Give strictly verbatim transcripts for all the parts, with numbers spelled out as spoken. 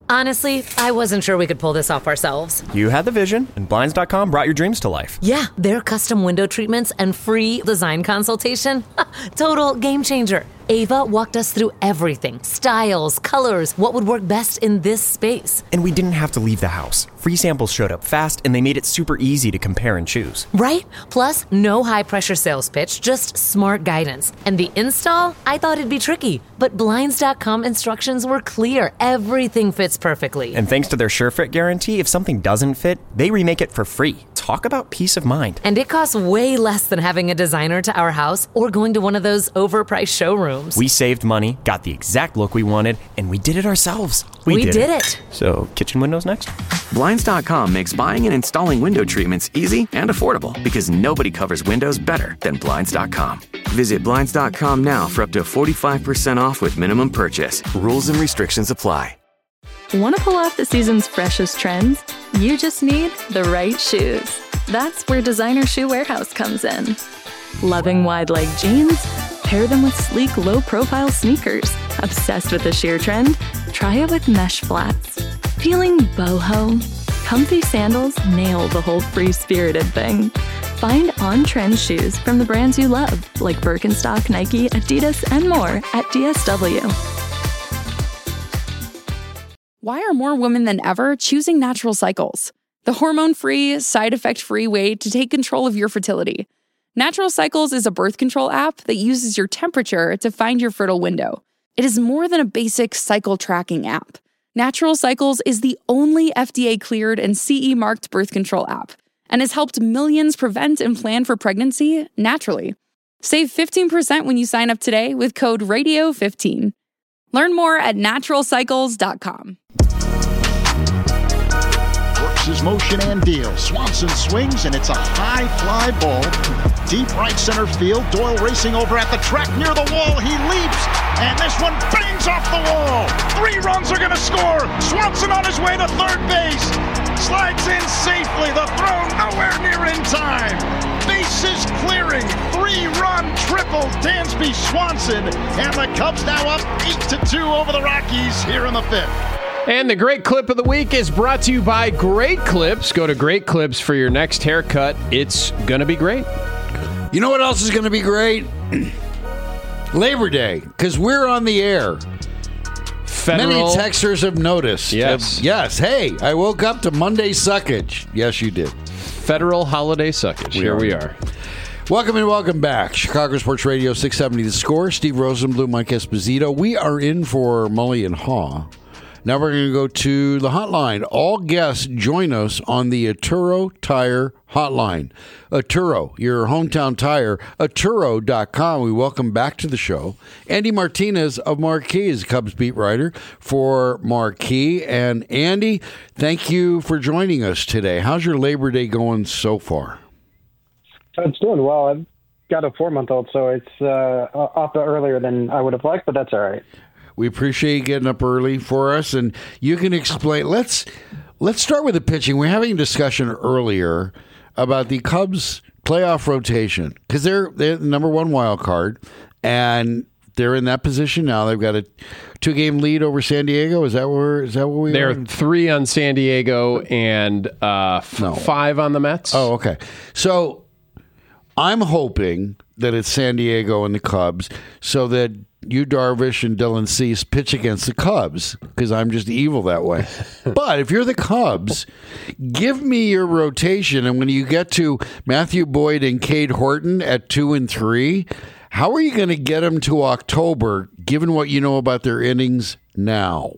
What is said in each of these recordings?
Honestly, I wasn't sure we could pull this off ourselves. You had the vision, and Blinds dot com brought your dreams to life. Yeah, their custom window treatments and free design consultation. Total game changer. Ava walked us through everything. Styles, colors, what would work best in this space. And we didn't have to leave the house. Free samples showed up fast, and they made it super easy to compare and choose. Right? Plus, no high-pressure sales pitch, just smart guidance. And the install? I thought it'd be tricky. But Blinds dot com instructions were clear. Everything fits perfectly. And thanks to their SureFit guarantee, if something doesn't fit, they remake it for free. Talk about peace of mind. And it costs way less than having a designer to our house or going to one of those overpriced showrooms. We saved money, got the exact look we wanted, and we did it ourselves. We, we did, did it. it. So, kitchen windows next? Blinds dot com makes buying and installing window treatments easy and affordable because nobody covers windows better than Blinds dot com. Visit Blinds dot com now for up to forty-five percent off with minimum purchase. Rules and restrictions apply. Want to pull off the season's freshest trends? You just need the right shoes. That's where Designer Shoe Warehouse comes in. Loving wide-leg jeans? Pair them with sleek, low-profile sneakers. Obsessed with the sheer trend? Try it with mesh flats. Feeling boho? Comfy sandals nail the whole free-spirited thing. Find on-trend shoes from the brands you love, like Birkenstock, Nike, Adidas, and more at D S W. Why are more women than ever choosing Natural Cycles? The hormone-free, side-effect-free way to take control of your fertility. Natural Cycles is a birth control app that uses your temperature to find your fertile window. It is more than a basic cycle tracking app. Natural Cycles is the only F D A-cleared and C E-marked birth control app and has helped millions prevent and plan for pregnancy naturally. Save fifteen percent when you sign up today with code radio fifteen. Learn more at natural cycles dot com. Works his motion and deals. Swanson swings, and it's a high fly ball. Deep right center field. Doyle racing over at the track near the wall. He leaps, and this one bangs off the wall. Three runs are going to score. Swanson on his way to third base. Slides in safely. The throw nowhere near in time. Bases clearing. Three-run triple. Dansby Swanson, and the Cubs now up eight to two over the Rockies here in the fifth. And the Great Clip of the Week is brought to you by Great Clips. Go to Great Clips for your next haircut. It's going to be great. You know what else is going to be great? Labor Day, because we're on the air. Federal. Many texters have noticed. Yes. Uh, yes. Hey, I woke up to Monday suckage. Yes, you did. Federal holiday suckage. We Here are. we are. Welcome and welcome back. Chicago Sports Radio six seventy The Score. Steve Rosenbluth, Mike Esposito. We are in for Mully and Haw. Now we're going to go to the hotline. All guests join us on the Atturo Tire Hotline. Atturo, your hometown tire, Atturo dot com. We welcome back to the show Andy Martinez of Marquee is Cubs beat writer for Marquee. And Andy, thank you for joining us today. How's your Labor Day going so far? It's doing well. I've got a four-month-old, so it's uh, up earlier than I would have liked, but that's all right. We appreciate you getting up early for us, and you can explain. Let's let's start with the pitching. We're having a discussion earlier about the Cubs' playoff rotation because they're they're the number one wild card, and they're in that position now. They've got a two-game lead over San Diego. Is that where is that where we They're are? three on San Diego and uh, f- No. five on the Mets. Oh, okay. So I'm hoping that it's San Diego and the Cubs so that you, Darvish, and Dylan Cease pitch against the Cubs because I'm just evil that way. But if you're the Cubs, give me your rotation. And when you get to Matthew Boyd and Cade Horton at two and three, how are you going to get them to October, given what you know about their innings now?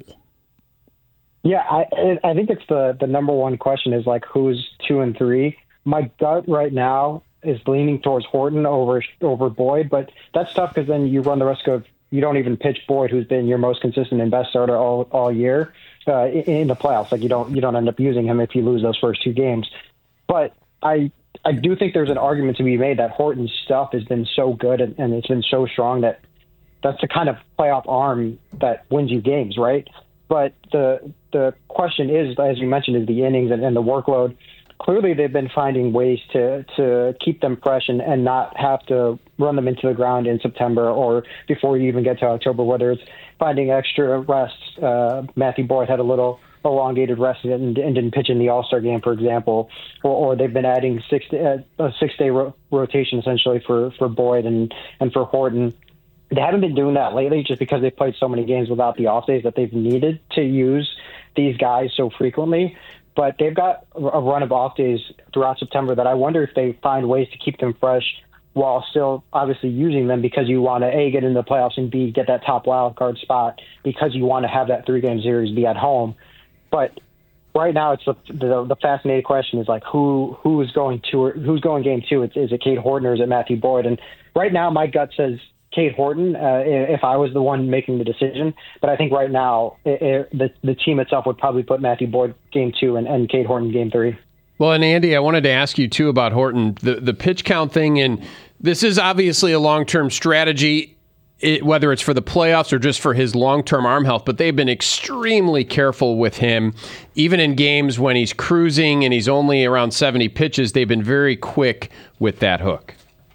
Yeah, I I think it's the, the number one question is like who's two and three. My gut right now is leaning towards Horton over over Boyd, but that's tough because then you run the risk of you don't even pitch Boyd, who's been your most consistent and best starter all all year uh, in, in the playoffs. Like you don't you don't end up using him if you lose those first two games. But I I do think there's an argument to be made that Horton's stuff has been so good and, and it's been so strong that that's the kind of playoff arm that wins you games, right? But the the question is, as you mentioned, is the innings and, and the workload. Clearly, they've been finding ways to, to keep them fresh and, and not have to run them into the ground in September or before you even get to October, whether it's finding extra rests. Uh, Matthew Boyd had a little elongated rest and, and didn't pitch in the All-Star game, for example, or, or they've been adding six uh, a six-day ro- rotation essentially for, for Boyd and, and for Horton. They haven't been doing that lately just because they've played so many games without the off days that they've needed to use these guys so frequently. But they've got a run of off days throughout September that I wonder if they find ways to keep them fresh while still obviously using them because you want to, A, get into the playoffs, and B, get that top wild card spot because you want to have that three-game series be at home. But right now, it's the, the, the fascinating question is like who who is going to who's going game two? It's, is it Cade Horton or is it Matthew Boyd? And right now, my gut says Cade Horton. Uh, if I was the one making the decision, but I think right now it, it, the the team itself would probably put Matthew Boyd game two and, and Cade Horton game three. Well, and Andy, I wanted to ask you too about Horton, the the pitch count thing, and this is obviously a long term strategy. It, whether it's for the playoffs or just for his long-term arm health, but they've been extremely careful with him. Even in games when he's cruising and he's only around seventy pitches, they've been very quick with that hook.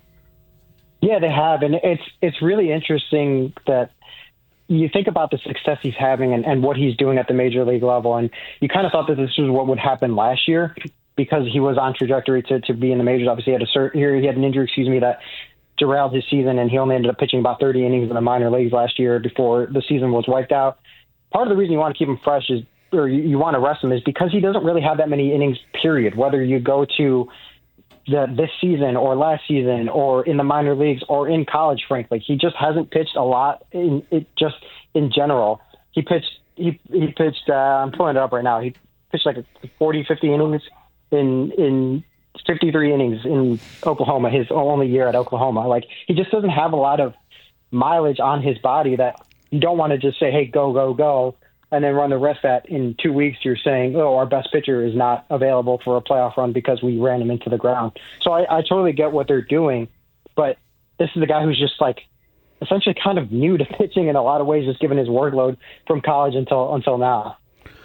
Yeah, they have. And it's it's really interesting that you think about the success he's having and, and what he's doing at the major league level. And you kind of thought that this was what would happen last year because he was on trajectory to, to be in the majors. Obviously, he had a cert, here he had an injury, excuse me, that derailed his season, and he only ended up pitching about thirty innings in the minor leagues last year before the season was wiped out. Part of the reason you want to keep him fresh is, or you, you want to rest him, is because he doesn't really have that many innings, period. Whether you go to the, this season or last season or in the minor leagues or in college, frankly, he just hasn't pitched a lot in it just in general. He pitched, he, he pitched, uh, I'm pulling it up right now. He pitched like forty, fifty innings in, in, fifty-three innings in Oklahoma, his only year at Oklahoma. Like, he just doesn't have a lot of mileage on his body that you don't want to just say, hey, go, go, go, and then run the rest that in two weeks you're saying, oh, our best pitcher is not available for a playoff run because we ran him into the ground. So I, I totally get what they're doing, but this is a guy who's just like essentially kind of new to pitching in a lot of ways, just given his workload from college until until now.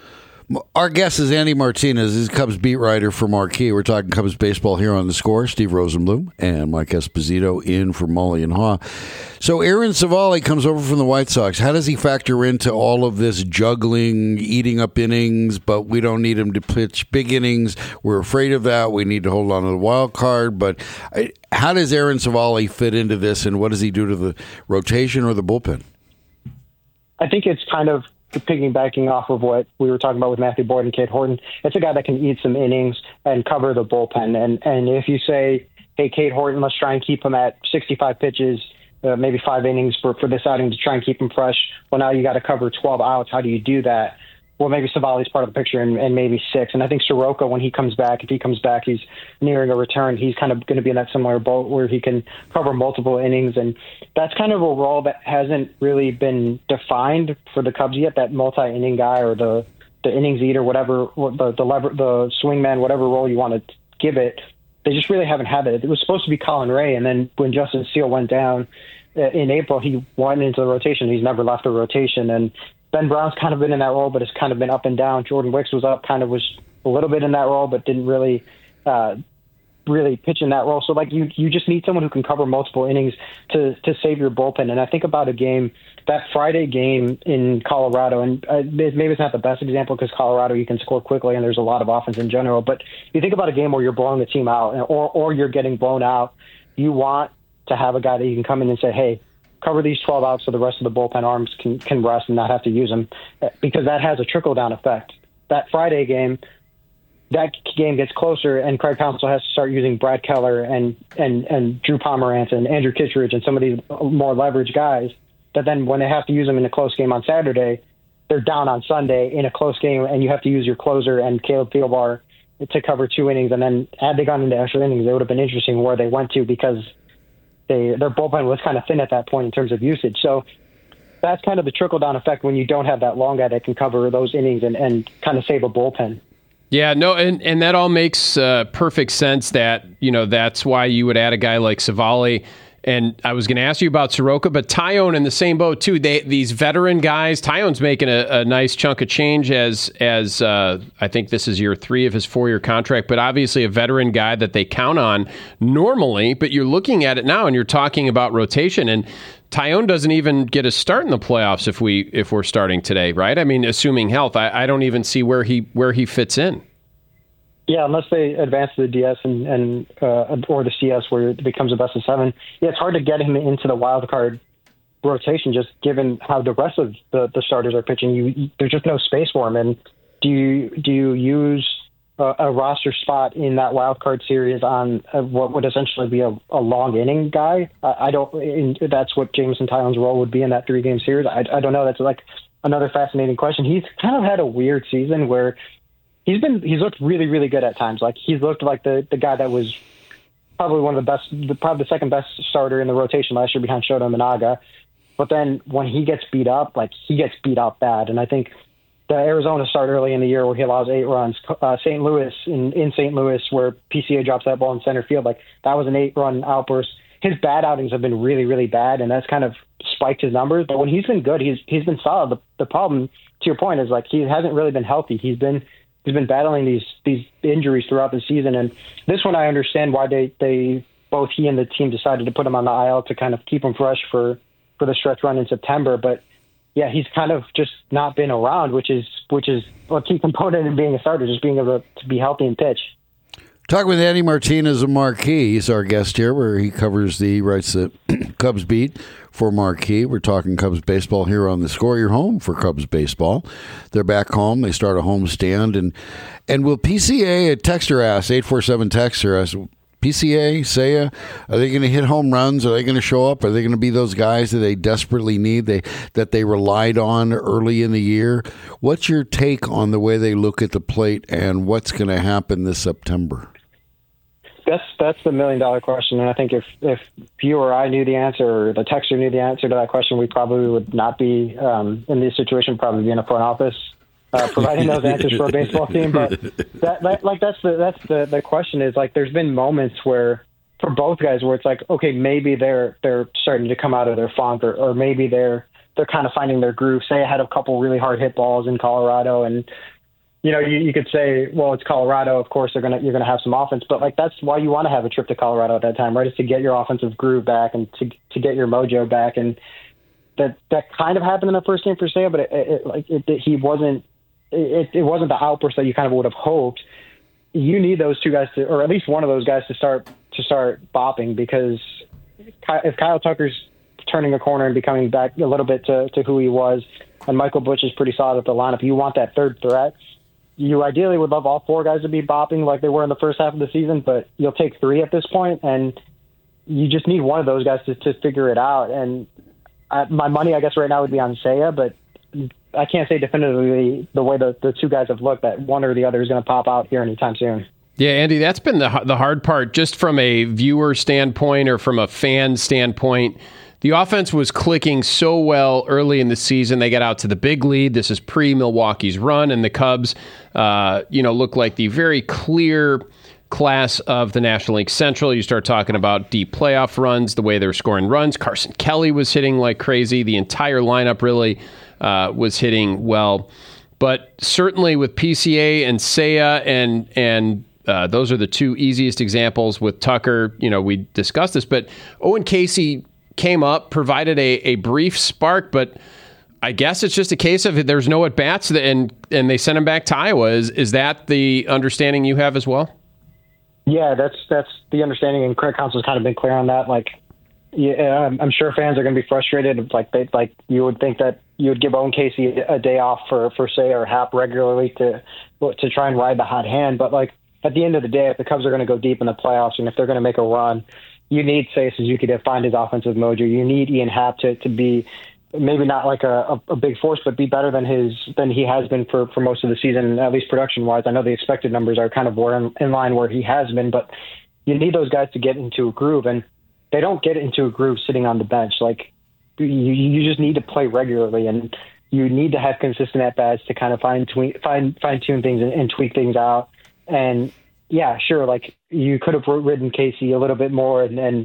Our guest is Andy Martinez. He's a Cubs beat writer for Marquee. We're talking Cubs baseball here on The Score. Steve Rosenbloom and Mike Esposito in for Mully and Haw. So Aaron Civale comes over from the White Sox. How does he factor into all of this juggling, eating up innings, but we don't need him to pitch big innings? We're afraid of that. We need to hold on to the wild card. But how does Aaron Civale fit into this, and what does he do to the rotation or the bullpen? I think it's kind of piggybacking off of what we were talking about with Matthew Boyd and Cade Horton. It's a guy that can eat some innings and cover the bullpen. And and if you say, hey, Cade Horton, let's try and keep him at sixty-five pitches, uh, maybe five innings for, for this outing to try and keep him fresh. Well, now you got to cover twelve outs. How do you do that? Well, maybe Civale's part of the picture and, and maybe six. And I think Soroka, when he comes back, if he comes back, he's nearing a return. He's kind of going to be in that similar boat where he can cover multiple innings. And that's kind of a role that hasn't really been defined for the Cubs yet, that multi-inning guy or the, the innings eater, whatever, the, the, lever, the swingman, whatever role you want to give it. They just really haven't had it. It was supposed to be Colin Ray. And then when Justin Steele went down in April, he went into the rotation. He's never left the rotation. And Ben Brown's kind of been in that role, but it's kind of been up and down. Jordan Wicks was up, kind of was a little bit in that role, but didn't really uh, really pitch in that role. So, like, you you just need someone who can cover multiple innings to to save your bullpen. And I think about a game, that Friday game in Colorado, and uh, maybe it's not the best example because Colorado, you can score quickly and there's a lot of offense in general. But you think about a game where you're blowing the team out or or you're getting blown out, you want to have a guy that you can come in and say, hey, cover these twelve outs so the rest of the bullpen arms can, can rest and not have to use them, because that has a trickle-down effect. That Friday game, that game gets closer, and Craig Counsell has to start using Brad Keller and, and, and Drew Pomerantz and Andrew Kittredge and some of these more leverage guys that then when they have to use them in a close game on Saturday, they're down on Sunday in a close game, and you have to use your closer and Caleb Thielbar to cover two innings. And then had they gone into extra innings, it would have been interesting where they went to because – They, their bullpen was kind of thin at that point in terms of usage. So that's kind of the trickle-down effect when you don't have that long guy that can cover those innings and, and kind of save a bullpen. Yeah, no, and, and that all makes uh, perfect sense that, you know, that's why you would add a guy like Civale. And I was going to ask you about Soroka, but Taillon in the same boat too. They these veteran guys. Taillon's making a, a nice chunk of change as as uh, I think this is year three of his four year contract. But obviously a veteran guy that they count on normally. But you're looking at it now, and you're talking about rotation. And Taillon doesn't even get a start in the playoffs if we if we're starting today, right? I mean, assuming health, I, I don't even see where he where he fits in. Yeah, unless they advance to the D S and, and uh, or the C S where it becomes a best of seven. Yeah, it's hard to get him into the wild card rotation just given how the rest of the, the starters are pitching. You, you there's just no space for him. And do you do you use a, a roster spot in that wild card series on a, what would essentially be a, a long inning guy? I, I don't. In, that's what Jameson Taillon's role would be in that three game series. I, I don't know. That's like another fascinating question. He's kind of had a weird season where. He's been he's looked really, really good at times. Like he's looked like the, the guy that was probably one of the best, the, probably the second best starter in the rotation last year behind Shota Minaga. But then when he gets beat up, like he gets beat up bad. And I think the Arizona start early in the year where he allows eight runs, uh, Saint Louis in, in Saint Louis where P C A drops that ball in center field, like that was an eight run outburst. His bad outings have been really, really bad, and that's kind of spiked his numbers. But when he's been good, he's he's been solid. The, the problem, to your point, is like he hasn't really been healthy. He's been He's been battling these these injuries throughout the season, and this one I understand why they, they both he and the team decided to put him on the I L to kind of keep him fresh for, for the stretch run in September. But yeah, he's kind of just not been around, which is which is a key component in being a starter, just being able to be healthy and pitch. Talking with Andy Martinez of Marquee. He's our guest here, where he covers the writes the Cubs beat for Marquee. We're talking Cubs baseball here on The Score. You're home for Cubs baseball. They're back home. They start a home stand. And and will P C A, a texter asks, eight four seven texter asks, P C A, Seiya, are they going to hit home runs? Are they going to show up? Are they going to be those guys that they desperately need, they that they relied on early in the year? What's your take on the way they look at the plate and what's going to happen this September? That's that's the million dollar question, and I think if if you or I knew the answer, or the texter knew the answer to that question, we probably would not be um, in this situation. Probably be in a front office uh, providing those answers for a baseball team. But that, that like that's the that's the the question is like there's been moments where for both guys where it's like okay maybe they're they're starting to come out of their funk, or, or maybe they're they're kind of finding their groove. Say I had a couple really hard hit balls in Colorado and. You know, you, you could say, well, it's Colorado. Of course, they're gonna you're gonna have some offense, but like that's why you want to have a trip to Colorado at that time, right? Is to get your offensive groove back and to to get your mojo back, and that that kind of happened in the first game for Seiya, but it, it, like it, it, he wasn't it, it wasn't the outburst that you kind of would have hoped. You need those two guys to, or at least one of those guys to start to start bopping, because if Kyle Tucker's turning a corner and becoming back a little bit to, to who he was, and Michael Busch is pretty solid at the lineup, you want that third threat. You ideally would love all four guys to be bopping like they were in the first half of the season, but you'll take three at this point, and you just need one of those guys to, to figure it out. And I, my money, I guess, right now would be on Seiya, but I can't say definitively the way the, the two guys have looked that one or the other is going to pop out here anytime soon. Yeah, Andy, that's been the the hard part, just from a viewer standpoint or from a fan standpoint. The offense was clicking so well early in the season. They got out to the big lead. This is pre-Milwaukee's run, and the Cubs, uh, you know, look like the very clear class of the National League Central. You start talking about deep playoff runs, the way they're scoring runs. Carson Kelly was hitting like crazy. The entire lineup really uh, was hitting well. But certainly with P C A and Seiya, and and uh, those are the two easiest examples. With Tucker, you know, we discussed this, but Owen Casey came up, provided a, a brief spark, but I guess it's just a case of there's no at-bats, and and they sent him back to Iowa. Is is that the understanding you have as well? Yeah, that's that's the understanding, and Craig Counsell's kind of been clear on that. Like, yeah, I'm sure fans are going to be frustrated. Like they like you would think that you would give Owen Casey a day off for for say or Happ regularly to to try and ride the hot hand, but like at the end of the day, if the Cubs are going to go deep in the playoffs and if they're going to make a run, you need Seiya Suzuki to find his offensive mojo. You need Ian Happ to, to be maybe not like a, a, a big force, but be better than his than he has been for, for most of the season, at least production-wise. I know the expected numbers are kind of more in, in line where he has been, but you need those guys to get into a groove, and they don't get into a groove sitting on the bench. Like you, you just need to play regularly, and you need to have consistent at-bats to kind of fine tune, fine, fine-tune things and, and tweak things out. And yeah, sure. Like you could have ridden Casey a little bit more and, and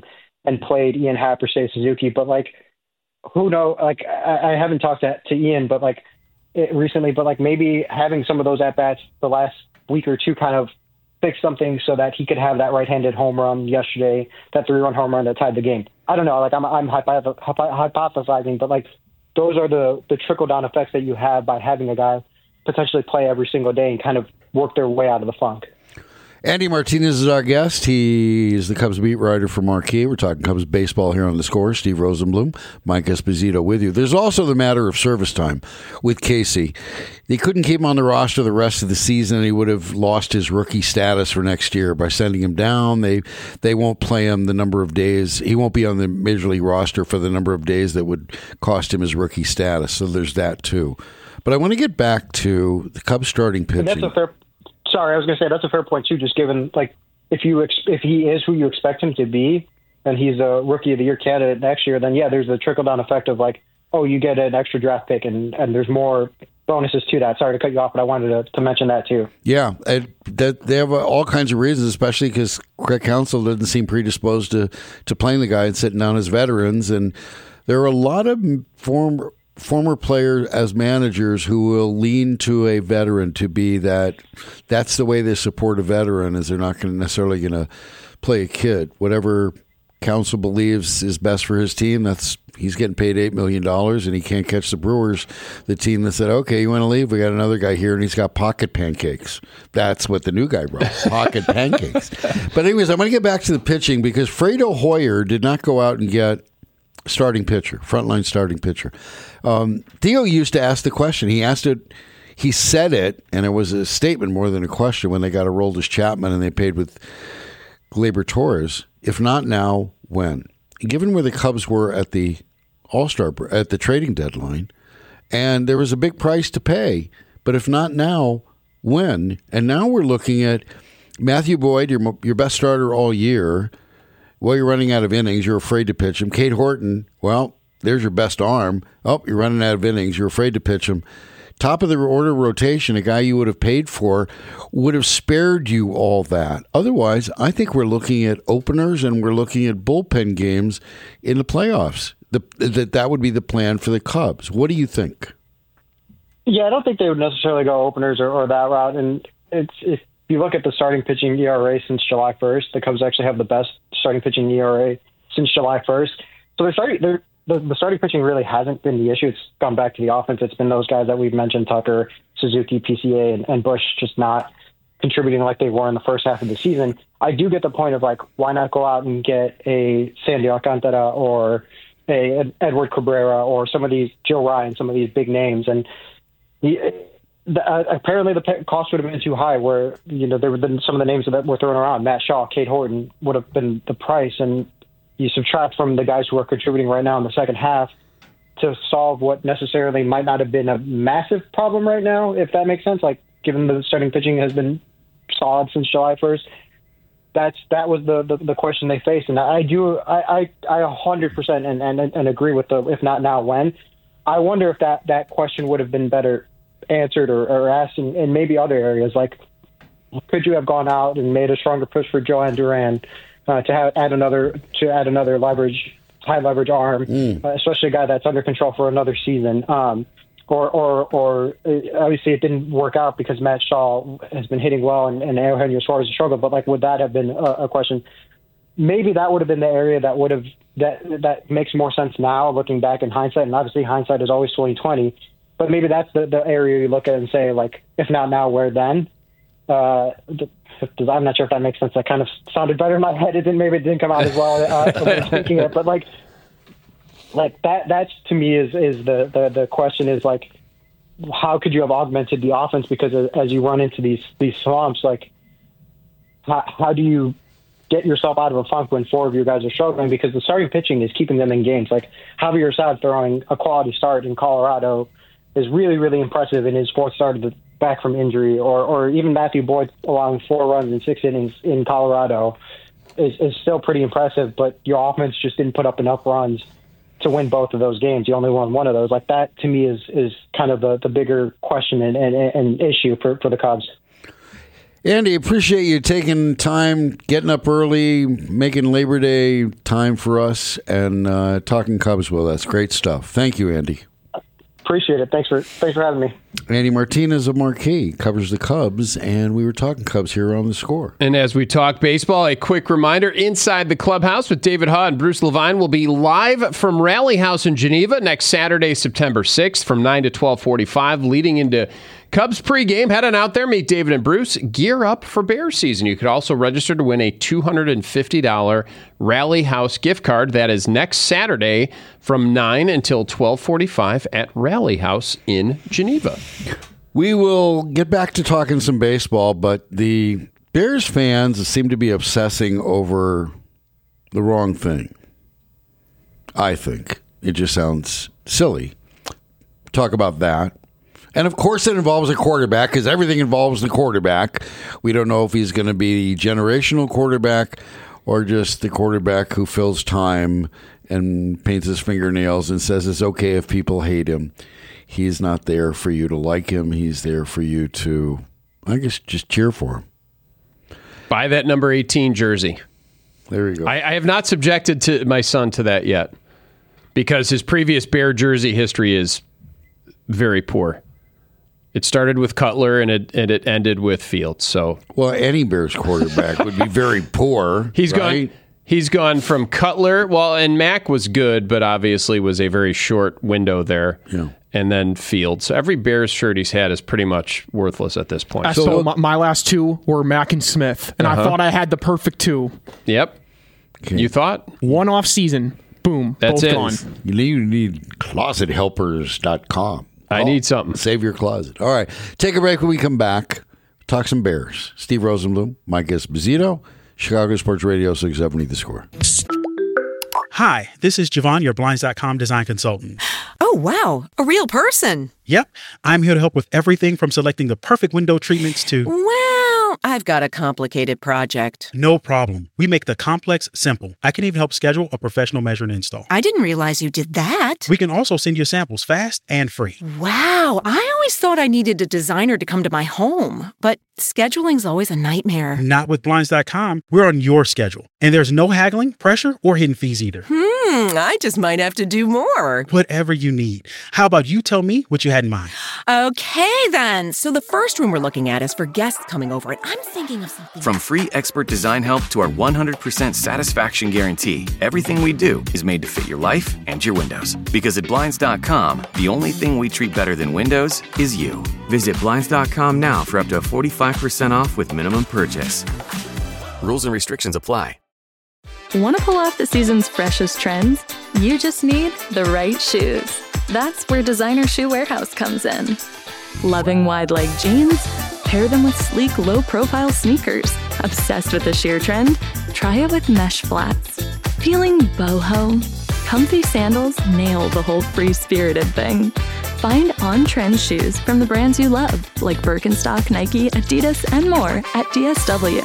and played Ian Happ or Seiya Suzuki. But like, who knows? Like, I, I haven't talked to, to Ian, but like it, recently, but like maybe having some of those at bats the last week or two kind of fix something so that he could have that right-handed home run yesterday, that three-run home run that tied the game. I don't know. Like I'm, I'm hypoth- hypothesizing, but like those are the the trickle-down effects that you have by having a guy potentially play every single day and kind of work their way out of the funk. Andy Martinez is our guest. He is the Cubs beat writer for Marquee. We're talking Cubs baseball here on The Score. Steve Rosenblum, Mike Esposito with you. There's also the matter of service time with Casey. They couldn't keep him on the roster the rest of the season. He would have lost his rookie status for next year by sending him down. They they won't play him the number of days. He won't be on the Major League roster for the number of days that would cost him his rookie status. So there's that too. But I want to get back to the Cubs starting pitching. And that's a fair Sorry, I was going to say that's a fair point too. Just given like if you ex- if he is who you expect him to be, and he's a Rookie of the Year candidate next year, then yeah, there's the trickle down effect of like, oh, you get an extra draft pick, and, and there's more bonuses to that. Sorry to cut you off, but I wanted to, to mention that too. Yeah, and that they have all kinds of reasons, especially because Craig Counsell doesn't seem predisposed to to playing the guy and sitting down as veterans, and there are a lot of former. former players as managers who will lean to a veteran to be that. That's the way they support a veteran, is they're not going to necessarily going to play a kid. Whatever Counsell believes is best for his team, that's he's getting paid eight million dollars, and he can't catch the Brewers, the team that said, okay, you want to leave? We got another guy here, and he's got pocket pancakes. That's what the new guy wrote, pocket pancakes. But anyways, I'm going to get back to the pitching because Fredo Hoyer did not go out and get starting pitcher, frontline starting pitcher. Um, Theo used to ask the question. He asked it, he said it, and it was a statement more than a question when they got Aroldis Chapman and they paid with Gleyber Torres. If not now, when? Given where the Cubs were at the All-Star, at the trading deadline, and there was a big price to pay, but if not now, when? And now we're looking at Matthew Boyd, your your best starter all year. Well, you're running out of innings. You're afraid to pitch him. Cade Horton, well, there's your best arm. Oh, you're running out of innings. You're afraid to pitch him. Top of the order rotation, a guy you would have paid for, would have spared you all that. Otherwise, I think we're looking at openers and we're looking at bullpen games in the playoffs. The, that that would be the plan for the Cubs. What do you think? Yeah, I don't think they would necessarily go openers or, or that route. And it's if you look at the starting pitching E R A since July first, the Cubs actually have the best starting pitching E R A since July first. So they're starting, they're, the, the starting pitching really hasn't been the issue. It's gone back to the offense. It's been those guys that we've mentioned, Tucker, Suzuki, P C A, and, and Bush, just not contributing like they were in the first half of the season. I do get the point of, like, why not go out and get a Sandy Alcantara or a Edward Cabrera or some of these, Joe Ryan, some of these big names. And he, the, uh, apparently the cost would have been too high where, you know, there would have been some of the names that were thrown around. Matt Shaw, Cade Horton would have been the price. And you subtract from the guys who are contributing right now in the second half to solve what necessarily might not have been a massive problem right now, if that makes sense. Like, given the starting pitching has been solid since July first, that's that was the, the, the question they faced. And I do I I, I one hundred percent and, and and agree with the if not now when. I wonder if that, that question would have been better answered or, or asked in, in maybe other areas. Like, could you have gone out and made a stronger push for Johan Duran? Uh, to have, add another to add another leverage, high leverage arm, mm. uh, especially a guy that's under control for another season. Um, or, or, or uh, obviously it didn't work out because Matt Shaw has been hitting well and, and Eugenio Suarez has struggled. But like, would that have been a, a question? Maybe that would have been the area that would have that that makes more sense now, looking back in hindsight. And obviously, hindsight is always twenty twenty. But maybe that's the, the area you look at and say, like, if not now, where then? Uh, I'm not sure if that makes sense. That kind of sounded better in my head. It didn't. Maybe it didn't come out as well uh, when I was thinking it. But like, like that. That's to me is is the, the the question is like, how could you have augmented the offense? Because as you run into these these slumps, like, how, how do you get yourself out of a funk when four of your guys are struggling? Because the starting pitching is keeping them in games. Like Javier Assad throwing a quality start in Colorado is really really impressive in his fourth start of the back from injury, or or even Matthew Boyd allowing four runs in six innings in Colorado is, is still pretty impressive, but your offense just didn't put up enough runs to win both of those games. You only won one of those. Like that to me is is kind of the, the bigger question and, and, and issue for, for the Cubs. Andy, appreciate you taking time, getting up early, making Labor Day time for us, and uh, talking Cubs with us. Great stuff. Thank you, Andy. Appreciate it. Thanks for thanks for having me. Andy Martinez of Marquee covers the Cubs, and we were talking Cubs here on The Score. And as we talk baseball, a quick reminder, Inside the Clubhouse with David Haugh and Bruce Levine will be live from Rally House in Geneva next Saturday, September sixth from nine to twelve forty-five, leading into Cubs pregame. Head on out there, meet David and Bruce. Gear up for Bears season. You could also register to win a two hundred fifty dollars Rally House gift card. That is next Saturday from nine until twelve forty-five at Rally House in Geneva. We will get back to talking some baseball, but the Bears fans seem to be obsessing over the wrong thing. I think. It just sounds silly. Talk about that. And, of course, it involves a quarterback because everything involves the quarterback. We don't know if he's going to be the generational quarterback or just the quarterback who fills time and paints his fingernails and says it's okay if people hate him. He's not there for you to like him. He's there for you to, I guess, just cheer for him. Buy that number eighteen jersey. There you go. I, I have not subjected to my son to that yet because his previous Bear jersey history is very poor. It started with Cutler and it and it ended with Fields. So, well, any Bears quarterback would be very poor. He's right? gone. He's gone from Cutler. Well, and Mac was good, but obviously was a very short window there. Yeah. And then Fields. So every Bears shirt he's had is pretty much worthless at this point. So, So my, my last two were Mac and Smith, and Uh-huh. I thought I had the perfect two. Yep. Okay. You thought? One off season, boom, That's both it. gone. You need, you need closet helpers dot com. I need something. Save your closet. All right. Take a break. When we come back, talk some Bears. Steve Rosenblum, Mike Esposito, Chicago Sports Radio six seventy The Score. Hi, this is Javon, your Blinds dot com design consultant. Oh, wow. A real person. Yep. I'm here to help with everything from selecting the perfect window treatments to... Well, I've got a complicated project. No problem. We make the complex simple. I can even help schedule a professional measure and install. I didn't realize you did that. We can also send you samples fast and free. Wow. I always thought I needed a designer to come to my home, but scheduling's always a nightmare. Not with Blinds dot com. We're on your schedule. And there's no haggling, pressure, or hidden fees either. Hmm, I just might have to do more. Whatever you need. How about you tell me what you had in mind? Okay, then. So the first room we're looking at is for guests coming over, and I'm thinking of something... From free expert design help to our one hundred percent satisfaction guarantee, everything we do is made to fit your life and your windows. Because at Blinds dot com, the only thing we treat better than windows is you. Visit Blinds dot com now for up to forty-five percent off with minimum purchase. Rules and restrictions apply. Want to pull off the season's freshest trends? You just need the right shoes. That's where Designer Shoe Warehouse comes in. Loving wide leg jeans? Pair them with sleek, low-profile sneakers. Obsessed with the sheer trend? Try it with mesh flats. Feeling boho? Comfy sandals nail the whole free-spirited thing. Find on-trend shoes from the brands you love, like Birkenstock, Nike, Adidas, and more at D S W.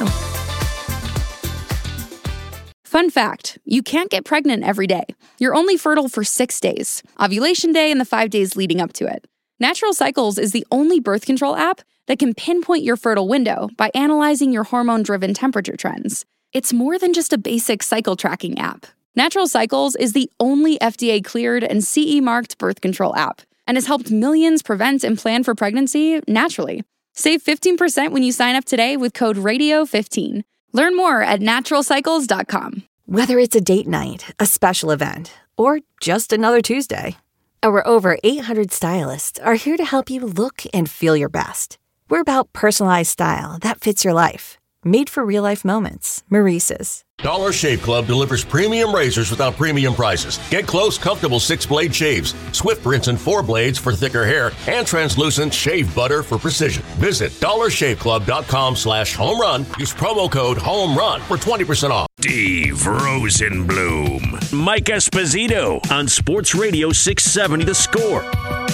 Fun fact, you can't get pregnant every day. You're only fertile for six days, ovulation day and the five days leading up to it. Natural Cycles is the only birth control app that can pinpoint your fertile window by analyzing your hormone-driven temperature trends. It's more than just a basic cycle tracking app. Natural Cycles is the only F D A-cleared and C E-marked birth control app and has helped millions prevent and plan for pregnancy naturally. Save fifteen percent when you sign up today with code radio fifteen. Learn more at natural cycles dot com. Whether it's a date night, a special event, or just another Tuesday, our over eight hundred stylists are here to help you look and feel your best. We're about personalized style that fits your life. Made for real-life moments. Maurice's. Dollar Shave Club delivers premium razors without premium prices. Get close, comfortable six-blade shaves, swift rinse and four blades for thicker hair, and translucent shave butter for precision. Visit dollar shave club dot com slash home run. Use promo code HOMERUN for twenty percent off. Steve Rosenblum. Mike Esposito on Sports Radio six seventy The Score.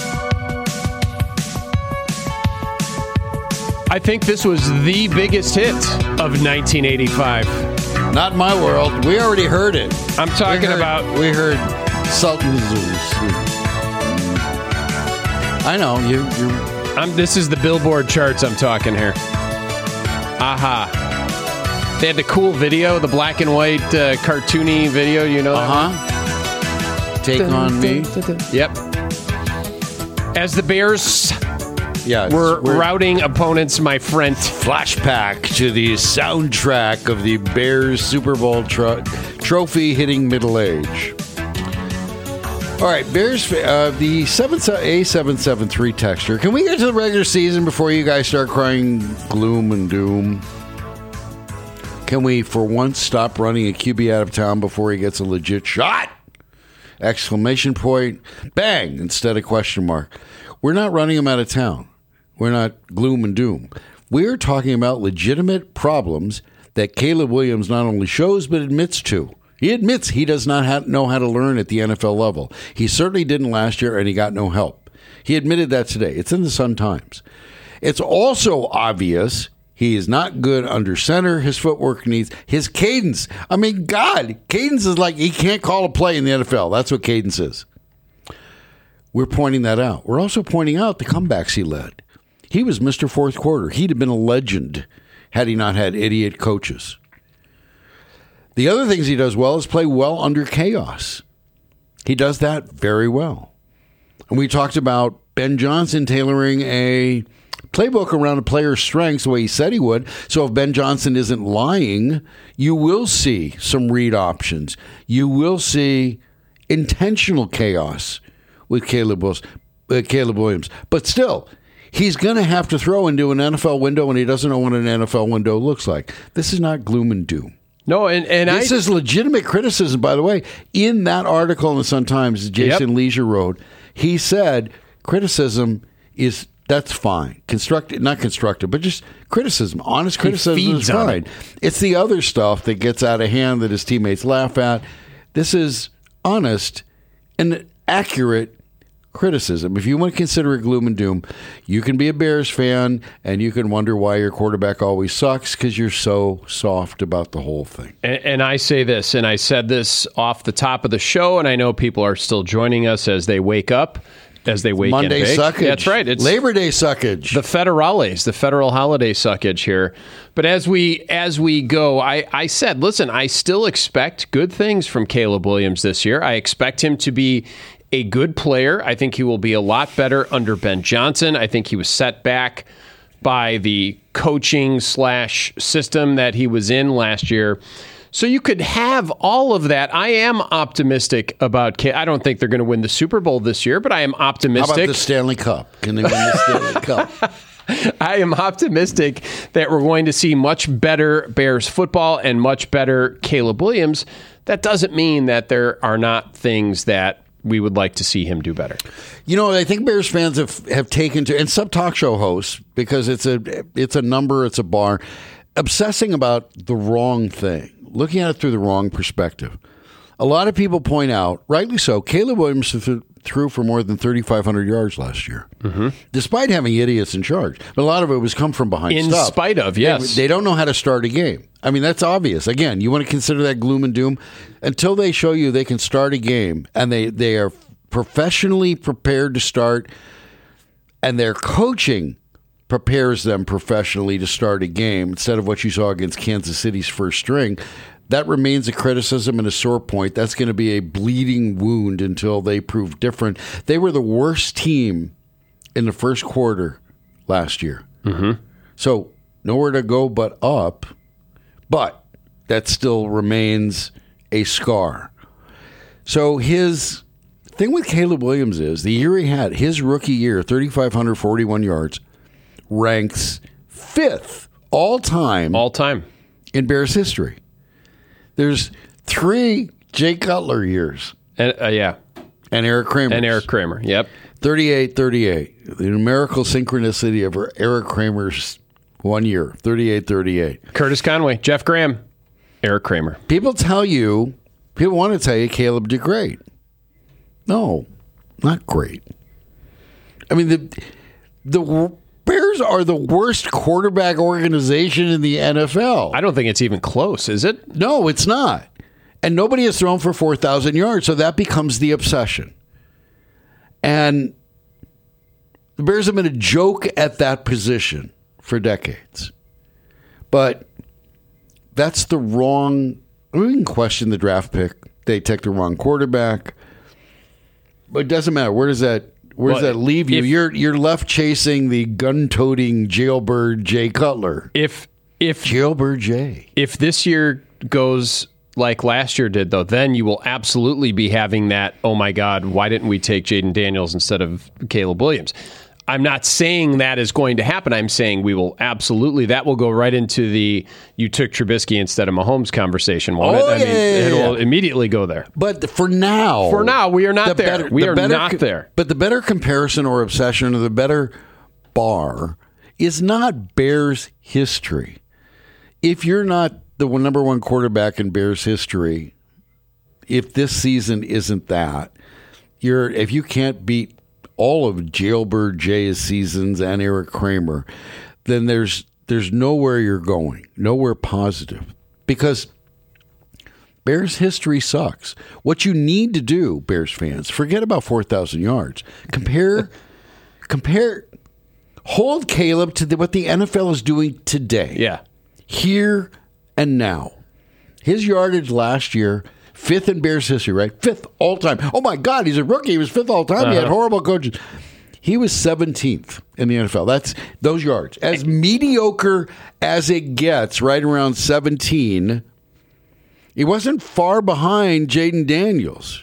I think this was the biggest hit of nineteen eighty-five. Not in my world. We already heard it. I'm talking we heard, about... We heard Sultan's... I know. You, you're... I'm, this is the Billboard charts I'm talking here. Aha. They had the cool video, the black and white uh, cartoony video, you know that Uh-huh. One? Take on me. Yep. As the Bears yeah, were routing opponents, my friend. Flashback to the soundtrack of the Bears Super Bowl tro- trophy hitting middle age. All right, Bears, uh, the A seven seven three texter. Can we get to the regular season before you guys start crying gloom and doom? Can we, for once, stop running a Q B out of town before he gets a legit shot? Exclamation point, bang, instead of question mark. We're not running him out of town. We're not gloom and doom. We're talking about legitimate problems that Caleb Williams not only shows but admits to. He admits he does not have, know how to learn at the N F L level. He certainly didn't last year, and he got no help. He admitted that today. It's in the Sun-Times. It's also obvious he is not good under center. His footwork needs his cadence. I mean, God, cadence is like he can't call a play in the N F L. That's what cadence is. We're pointing that out. We're also pointing out the comebacks he led. He was Mister Fourth Quarter. He'd have been a legend had he not had idiot coaches. The other things he does well is play well under chaos. He does that very well. And we talked about Ben Johnson tailoring a playbook around a player's strengths the way he said he would. So if Ben Johnson isn't lying, you will see some read options. You will see intentional chaos with Caleb Williams. Uh, Caleb Williams. But still, he's going to have to throw into an N F L window, and he doesn't know what an N F L window looks like. This is not gloom and doom. No, and, and this I, is legitimate criticism, by the way. In that article in the Sun-Times, Jason yep. Leisure wrote, he said criticism is, that's fine. Constructive, not constructive, but just criticism. Honest criticism is fine. It. It's the other stuff that gets out of hand that his teammates laugh at. This is honest and accurate criticism. If you want to consider it gloom and doom, you can be a Bears fan and you can wonder why your quarterback always sucks because you're so soft about the whole thing. And, and I say this, and I said this off the top of the show, and I know people are still joining us as they wake up, as they wake Monday in big. suckage. That's right. It's Labor Day suckage. The federales, the federal holiday suckage here. But as we as we go, I, I said, listen, I still expect good things from Caleb Williams this year. I expect him to be a good player. I think he will be a lot better under Ben Johnson. I think he was set back by the coaching slash system that he was in last year. So you could have all of that. I am optimistic about K. I don't think they're going to win the Super Bowl this year, but I am optimistic. How about the Stanley Cup? Can they win the Stanley Cup? I am optimistic that we're going to see much better Bears football and much better Caleb Williams. That doesn't mean that there are not things that we would like to see him do better. You know, I think Bears fans have, have taken to, and some talk show hosts, because it's a it's a number, it's a bar, obsessing about the wrong thing, looking at it through the wrong perspective. A lot of people point out, rightly so, Caleb Williams th- threw for more than thirty-five hundred yards last year, mm-hmm. despite having idiots in charge. But a lot of it was come from behind in stuff. spite of, yes. They, they don't know how to start a game. I mean, that's obvious. Again, you want to consider that gloom and doom? Until they show you they can start a game and they, they are professionally prepared to start, and their coaching prepares them professionally to start a game instead of what you saw against Kansas City's first string, that remains a criticism and a sore point. That's going to be a bleeding wound until they prove different. They were the worst team in the first quarter last year. Mm-hmm. So nowhere to go but up, but that still remains a scar. So his thing with Caleb Williams is the year he had, his rookie year, three thousand five hundred forty-one yards, ranks fifth all time. All time. In Bears history. There's three Jay Cutler years. And, uh, yeah. And Eric Kramer. And Eric Kramer, yep. thirty-eight thirty-eight. The numerical synchronicity of Eric Kramer's one year. thirty-eight thirty-eight. Curtis Conway, Jeff Graham, Eric Kramer. People tell you, people want to tell you Caleb did great. No, not great. I mean, the the Bears are the worst quarterback organization in the N F L. I don't think it's even close, is it? No, it's not. And nobody has thrown for four thousand yards, so that becomes the obsession. And the Bears have been a joke at that position for decades. But that's the wrong. We can question the draft pick. They take the wrong quarterback. But it doesn't matter. Where does that where does Well, that leave you? if- you're you're left chasing the gun-toting jailbird Jay Cutler. If if jailbird Jay. If this year goes like last year did, though, then you will absolutely be having that, oh my God, why didn't we take Jaden Daniels instead of Caleb Williams? I'm not saying that is going to happen. I'm saying we will absolutely, that will go right into the you took Trubisky instead of Mahomes conversation. Won't Oh, it? I yeah, mean, yeah, yeah, it will yeah. immediately go there. But for now, For now, we are not the there. better- we the are better not co- there. But the better comparison or obsession or the better bar is not Bears history. If you're not the one- number one quarterback in Bears history, if this season isn't that, you're if you can't beat all of Jailbird Jay's seasons and Eric Kramer, then there's there's nowhere you're going, nowhere positive, because Bears history sucks. What you need to do, Bears fans, forget about four thousand yards. Compare, compare, hold Caleb to the, what the N F L is doing today. Yeah. Here and now. His yardage last year, fifth in Bears history, right? Fifth all time. Oh my God, he's a rookie. He was fifth all time. He had Uh-huh. horrible coaches. He was seventeenth in the N F L. That's those yards. As mediocre as it gets, right around seventeen, he wasn't far behind Jaden Daniels,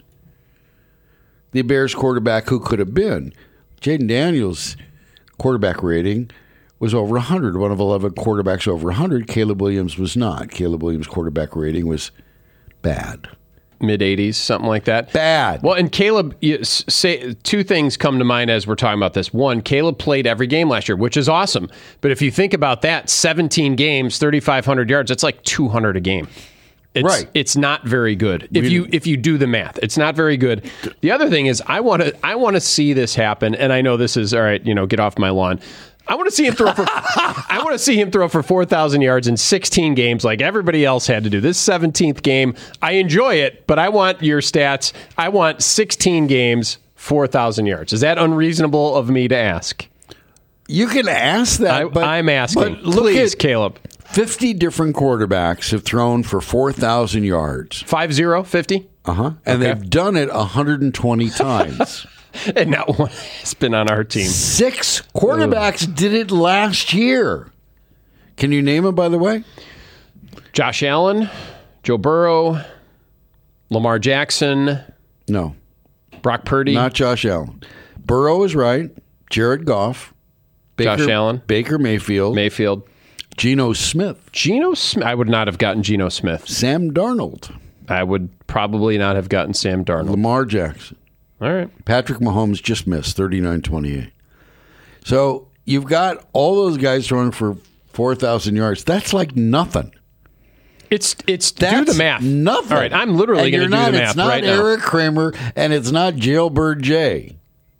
the Bears quarterback who could have been. Jaden Daniels' quarterback rating was over one hundred, one of eleven quarterbacks over one hundred. Caleb Williams was not. Caleb Williams' quarterback rating was bad. Mid eighties, something like that. Bad. Well, and Caleb, you s- say two things come to mind as we're talking about this. One, Caleb played every game last year, which is awesome. But if you think about that, seventeen games, thirty-five hundred yards, that's like two hundred a game. It's, Right. It's not very good. If Really? you if you do the math, it's not very good. The other thing is, I want to I want to see this happen, and I know this is all right. You know, get off my lawn. I want to see him throw for. I want to see him throw for four thousand yards in sixteen games, like everybody else had to do. This seventeenth game, I enjoy it, but I want your stats. I want sixteen games, four thousand yards. Is that unreasonable of me to ask? You can ask that, I, but I'm asking. but look Please, at Caleb. fifty different quarterbacks have thrown for four thousand yards. Five zero fifty, Uh huh. And Okay. they've done it one hundred twenty times. and not one has been on our team. Six quarterbacks did it last year. Can you name them, by the way? Josh Allen, Joe Burrow, Lamar Jackson, No, Brock Purdy, not Josh Allen. Burrow is right. Jared Goff. Baker, Josh Allen. Baker Mayfield. Mayfield, Geno Smith. Geno Smith. I would not have gotten Geno Smith. Sam Darnold. I would probably not have gotten Sam Darnold. Lamar Jackson. All right. Patrick Mahomes just missed thirty-nine twenty-eight. So you've got all those guys throwing for four thousand yards. That's like nothing. It's it's That's do the math. Nothing. All right, I'm literally And going to you're do not- the math It's not right now. Eric Kramer and it's not Jailbird Jay.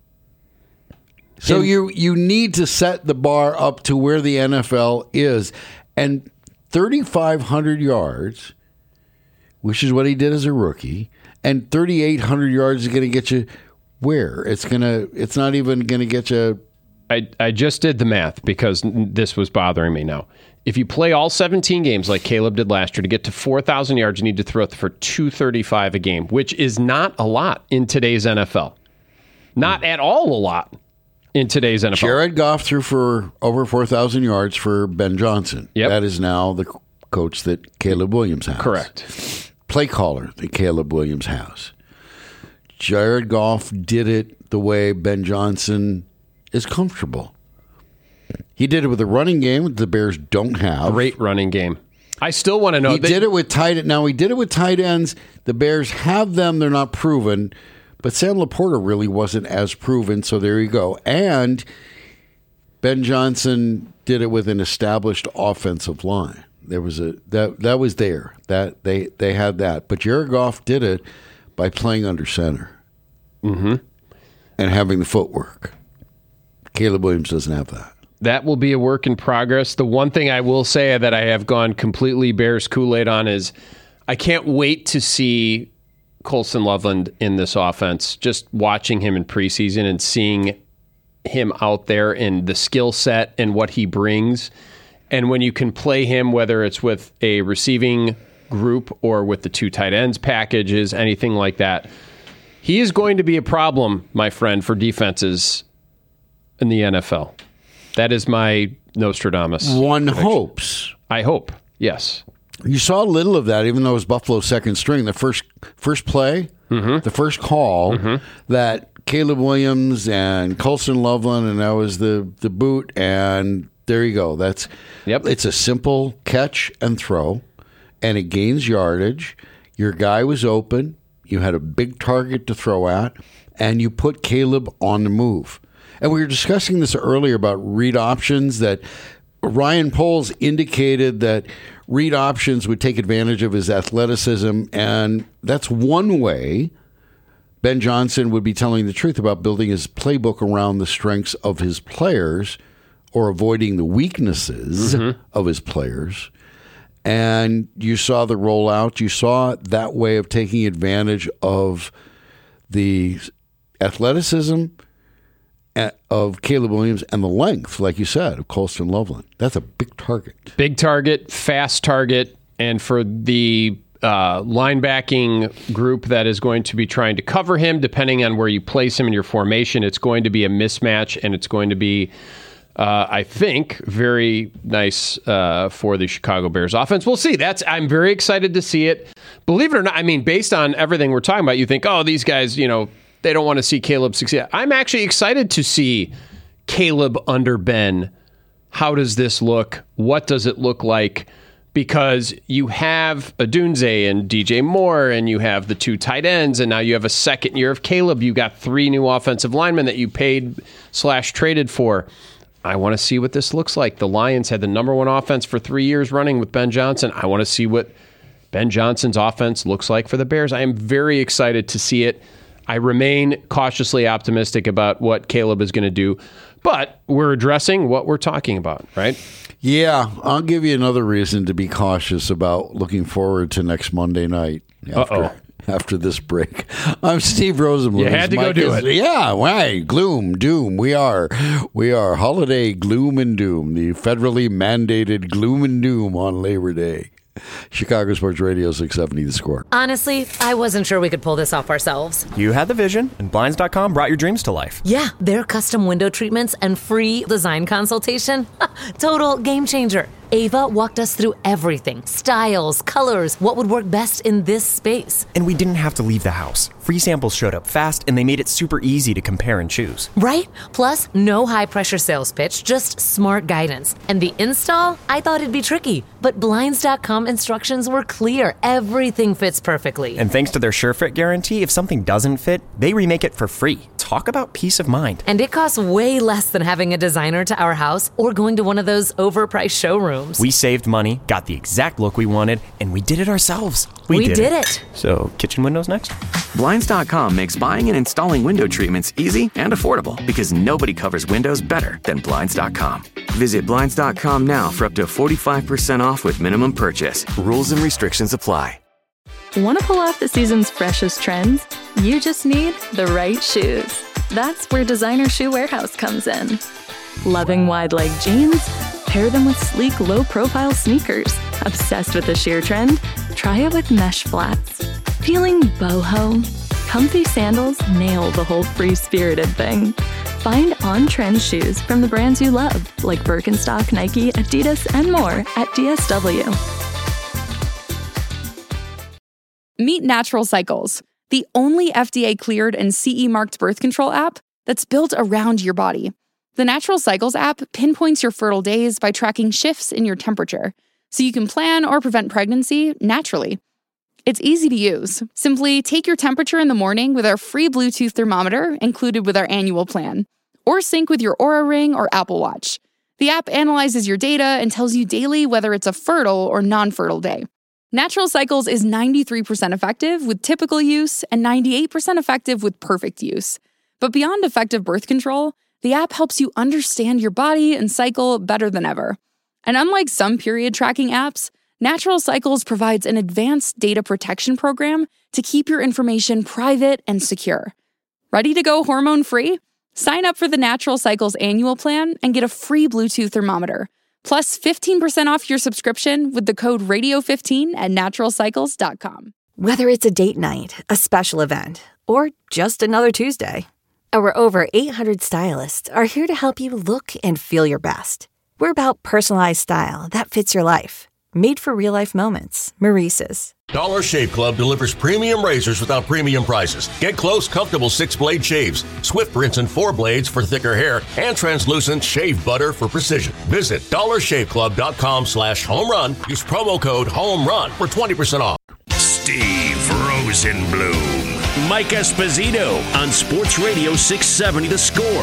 So In- you you need to set the bar up to where the N F L is, and thirty-five hundred yards, which is what he did as a rookie, and thirty-eight hundred yards is going to get you where? It's gonna. It's not even going to get you. I, I just did the math because n- this was bothering me now. If you play all seventeen games like Caleb did last year to get to four thousand yards, you need to throw for two thirty-five a game, which is not a lot in today's N F L. Not at all a lot in today's N F L. Jared Goff threw for over four thousand yards for Ben Johnson. Yep. That is now the coach that Caleb Williams has. Correct. Play caller that Caleb Williams has. Jared Goff did it the way Ben Johnson is comfortable. He did it with a running game that the Bears don't have. Great running game. I still want to know. He they- did it with tight. Now he did it with tight ends. The Bears have them; they're not proven. But Sam Laporta really wasn't as proven. So there you go. And Ben Johnson did it with an established offensive line. There was a that that was there. That they they had that. But Jared Goff did it by playing under center mm-hmm. and having the footwork. Caleb Williams doesn't have that. That will be a work in progress. The one thing I will say that I have gone completely Bears Kool-Aid on is I can't wait to see Colson Loveland in this offense. Just watching him in preseason and seeing him out there and the skill set and what he brings And when you can play him, whether it's with a receiving group or with the two tight ends packages, anything like that, he is going to be a problem, my friend, for defenses in the N F L. That is my Nostradamus. One prediction. hopes. I hope, yes. You saw a little of that, even though it was Buffalo's second string. The first first play, mm-hmm. the first call, mm-hmm. that Caleb Williams and Colston Loveland, and that was the, the boot, and there you go. That's yep. It's a simple catch and throw, and it gains yardage. Your guy was open. You had a big target to throw at, and you put Caleb on the move. And we were discussing this earlier about read options, that Ryan Poles indicated that read options would take advantage of his athleticism, and that's one way Ben Johnson would be telling the truth about building his playbook around the strengths of his players or avoiding the weaknesses mm-hmm. of his players. And you saw the rollout. You saw that way of taking advantage of the athleticism of Caleb Williams and the length, like you said, of Colston Loveland. That's a big target. Big target, fast target, and for the uh, linebacking group that is going to be trying to cover him, depending on where you place him in your formation, it's going to be a mismatch, and it's going to be, uh, I think, very nice uh, for the Chicago Bears offense. We'll see. That's I'm very excited to see it. Believe it or not, I mean, based on everything we're talking about, you think, oh, these guys, you know, they don't want to see Caleb succeed. I'm actually excited to see Caleb under Ben. How does this look? What does it look like? Because you have Odunze and D J Moore, and you have the two tight ends, and now you have a second year of Caleb. You got three new offensive linemen that you paid slash traded for. I want to see what this looks like. The Lions had the number one offense for three years running with Ben Johnson. I want to see what Ben Johnson's offense looks like for the Bears. I am very excited to see it. I remain cautiously optimistic about what Caleb is going to do, but we're addressing what we're talking about, right? Yeah, I'll give you another reason to be cautious about looking forward to next Monday night after, after this break. I'm Steve Rosenbluth. You had to Mike go do is, it. Yeah, right. Gloom, doom. We are, we are holiday gloom and doom, the federally mandated gloom and doom on Labor Day. Chicago Sports Radio six seventy The Score. Honestly, I wasn't sure we could pull this off ourselves. You had the vision, and Blinds dot com brought your dreams to life. Yeah, their custom window treatments and free design consultation. Total game changer. Ava walked us through everything. Styles, colors, what would work best in this space. And we didn't have to leave the house. Free samples showed up fast, and they made it super easy to compare and choose. Right? Plus, no high-pressure sales pitch, just smart guidance. And the install? I thought it'd be tricky, but Blinds dot com instructions were clear. Everything fits perfectly. And thanks to their SureFit guarantee, if something doesn't fit, they remake it for free. Talk about peace of mind. And it costs way less than having a designer to our house or going to one of those overpriced showrooms. We saved money, got the exact look we wanted, and we did it ourselves. We, we did, did it. it. So, kitchen windows next? Blinds dot com makes buying and installing window treatments easy and affordable because nobody covers windows better than Blinds dot com. Visit Blinds dot com now for up to forty-five percent off with minimum purchase. Rules and restrictions apply. Want to pull off the season's freshest trends? You just need the right shoes. That's where Designer Shoe Warehouse comes in. Loving wide leg jeans? Pair them with sleek, low-profile sneakers. Obsessed with the sheer trend? Try it with mesh flats. Feeling boho? Comfy sandals nail the whole free-spirited thing. Find on-trend shoes from the brands you love, like Birkenstock, Nike, Adidas, and more at D S W. Meet Natural Cycles, the only F D A-cleared and C E-marked birth control app that's built around your body. The Natural Cycles app pinpoints your fertile days by tracking shifts in your temperature, so you can plan or prevent pregnancy naturally. It's easy to use. Simply take your temperature in the morning with our free Bluetooth thermometer included with our annual plan, or sync with your Oura Ring or Apple Watch. The app analyzes your data and tells you daily whether it's a fertile or non-fertile day. Natural Cycles is ninety-three percent effective with typical use and ninety-eight percent effective with perfect use. But beyond effective birth control, the app helps you understand your body and cycle better than ever. And unlike some period tracking apps, Natural Cycles provides an advanced data protection program to keep your information private and secure. Ready to go hormone-free? Sign up for the Natural Cycles annual plan and get a free Bluetooth thermometer. Plus fifteen percent off your subscription with the code radio fifteen at natural cycles dot com. Whether it's a date night, a special event, or just another Tuesday, our over eight hundred stylists are here to help you look and feel your best. We're about personalized style that fits your life. Made for real-life moments. Maurice's. Dollar Shave Club delivers premium razors without premium prices. Get close, comfortable six-blade shaves, Swift rinse and four blades for thicker hair, and translucent shave butter for precision. Visit dollar shave club dot com slash home run. Use promo code HOMERUN for twenty percent off. Steve Rosenbloom, Mike Esposito on Sports Radio six seventy The Score.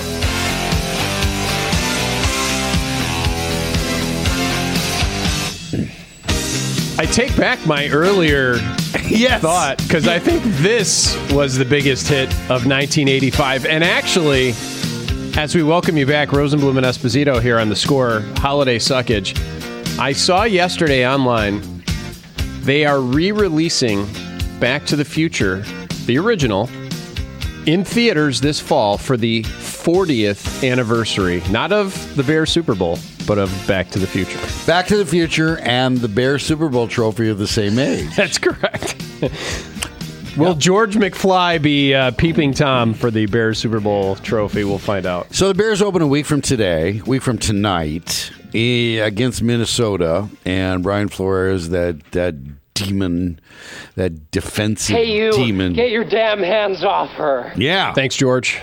I take back my earlier yes. thought because I think this was the biggest hit of nineteen eighty-five. And actually, as we welcome you back, Rosenbloom and Esposito here on The Score, Holiday Suckage, I saw yesterday online they are re-releasing Back to the Future, the original, in theaters this fall for the fortieth anniversary, not of the Bears Super Bowl, but of Back to the Future. Back to the Future and the Bears Super Bowl trophy are the same age. That's correct. Will yep. George McFly be uh, peeping Tom for the Bears Super Bowl trophy? We'll find out. So the Bears open a week from today, week from tonight, eh, against Minnesota, and Brian Flores, that that demon, that defensive hey you, demon. Get your damn hands off her. Yeah. Thanks, George.